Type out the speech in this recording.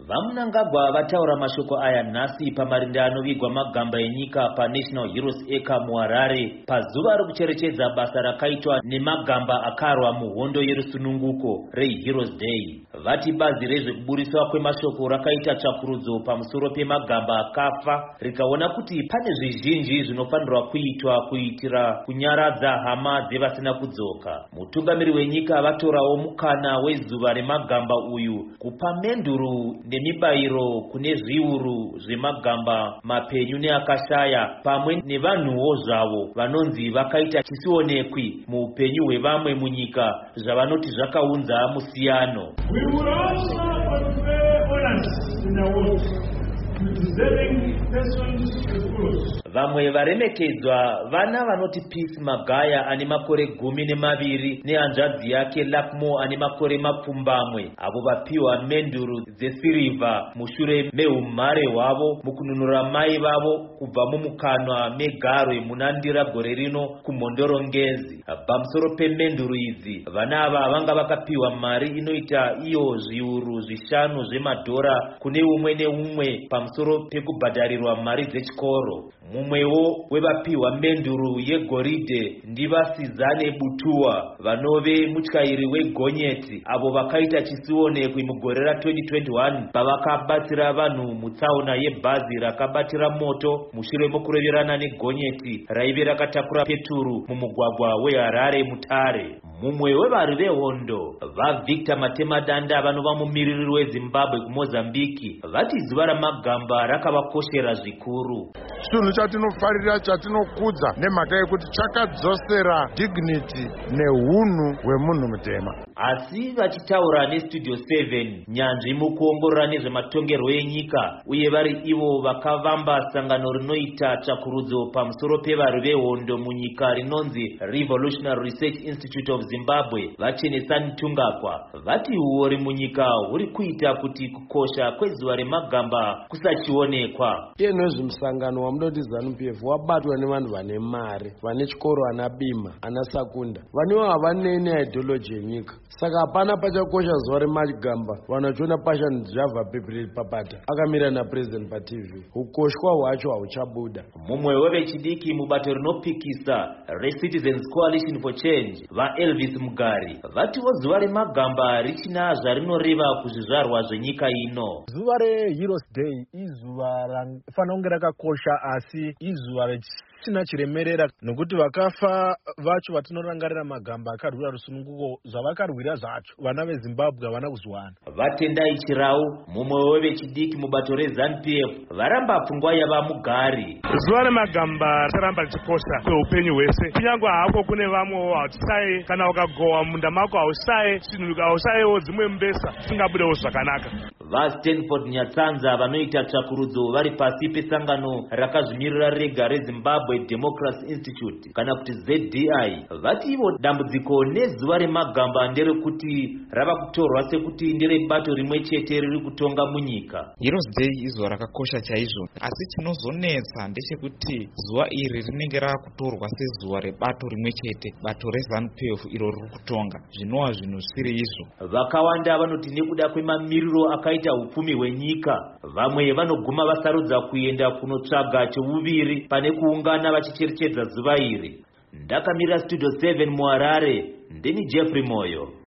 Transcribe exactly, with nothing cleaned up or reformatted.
Vamunangagwa vataura mashoko aya nhasi pamarinda anovigwa magamba enyika paNational Heroes Acre muHarare pazuva rokucherechedza basa rakaitwa nemagamba akarwa muhondo yerusununguko reHeroes Day. Vati bazi rezvekuburiswa kwemashoko rakaita tsvakurudzo pamusoro pemagamba akafa rikaona kuti pane zvizhinji zvinofanirwa kuitwa kuitira kunyaradza hama dzevasina kudzoka. Mutungamiri wenyika vatorawo mukana wezuva remagamba uyu kupa menduru nemibayiro kune zviuru zvemagamba mapenyu neakashaya pamwe nevanhuwo zvavo vanonzi vakaita chisionekwi muupenyu hwevamwe munyika zvavanoti zvakaunza musiyano. We will also confer honors in the world to deserving persons and groups. Vamwe varemekedzwa vana vanoti Peace Magaya ane makore gumi nemaviri nehanzvadzi yake Lakmo ane makore mapfumbamwe avo vapiwa menduru dzesirivha mushure meumhare hwavo mukununura mai vavo kubva mumukanwa megarwe munandira gore rino kumhondorongezi. Pamusoro pemenduru idzi vana ava vanga vakapiwa mari inoita iyo zviuru zvishanu zvemadhora kune umwe neumwe pamusoro pekubhadharirwa mari dzechikoro. Mumwewo wevapiwa menduru yegoridhe ndivasizane Butua vanove mutyairi wegonyeti avo vakaita chisionekwi mugore ra-twenty twenty-one pavakabatsira vanhu mutsaona yebhazi rakabatira moto mushure mokureverana negonyeti raive rakatakura peturu mumugwagwa weHarare Mutare. Mumwe wevari vehondo vaVictor Matemadanda vanova mumiririri weZimbabwe kuMozambiki vati zuva ramagamba rakavakoshera zvikuru. Chinhu chatinofarira chatinokudza nemhaka yekuti chakadzosera dignity neunhu hwemunhu mutema. Asi vachitaura neStudio seven nyanzvi mukuongorora nezvematongerwo enyika uye vari ivo vakavamba sangano rinoita tsvakurudzo pamusoro pevari vehondo munyika rinonzi Revolutionary Research Institute of Zimbabwe vaChenesani Tungakwa vati huori munyika huri kuita kuti kukosha kwezuva remagamba kusachionekwa. Iye nezvemusangano wamunoti ZANU-P F wabatwa nevanhu vane mari vane chikoro ana bima ana sakunda vanewo havanene ideology yenyika saka hapana pachakosha zuva remagamba vanachiona pashan Java Pepperell Papata akamira napresident paTV ukoshwa hwacho hauchabuda. Mumwe wevechidiki mubato rinopikisa reCitizens Coalition for Change vaElvis Mugari vatiwo zuva remagamba richina zvarinoreva kuzvizvarwa zvenyika ino. Zuva reHeroes Day izuva rinofanira kunge rakakosha asi izuva richina chiremerera nokuti vakafa vacho vatinorangarira magamba akarwira rusununguko zvavakarwira zvacho vana veZimbabwe havana kuzwana. Vatendai Chirau mumwe wevechidiki mubato reZANU-P F varamba pfungwa yava Mugari. Zuva remagamba richaramba richikosha kweupenyu hwese kunyangwe hako kune vamwewo hautisai kana ukagowa munda mako hausaye chinhu hausayewo dzimwe mbesa zvisingabudewo zvakanaka. VaStanford Nyatsanza vanoita tsvakurudzo vari pasi pesangano rakazvimirira rega reZimbabwe Democracy Institute kana kuti Z D I vati ivo dambudziko nezuva remagamba nderekuti rava kutorwa sekuti nderebato rimwe chete riri kutonga munyika. Heroes Day izuva rakakosha chaizvo asi chinozonetsa ndechekuti zuva iri rinenge raakutorwa sezuva rebato rimwe chete bato reZANU-P F iro riri kutonga zvinova zvinhu zvisiri izvo. Vakawanda vanoti nekuda kwemamiriro akaita upfumi hwenyika vamwe vanoguma vasarudza kuenda kunotsvaga cheuviri pane kuungana vachicherechedza zuva iri. Ndakamira Studio seven muHarare ndini Jeffrey Moyo.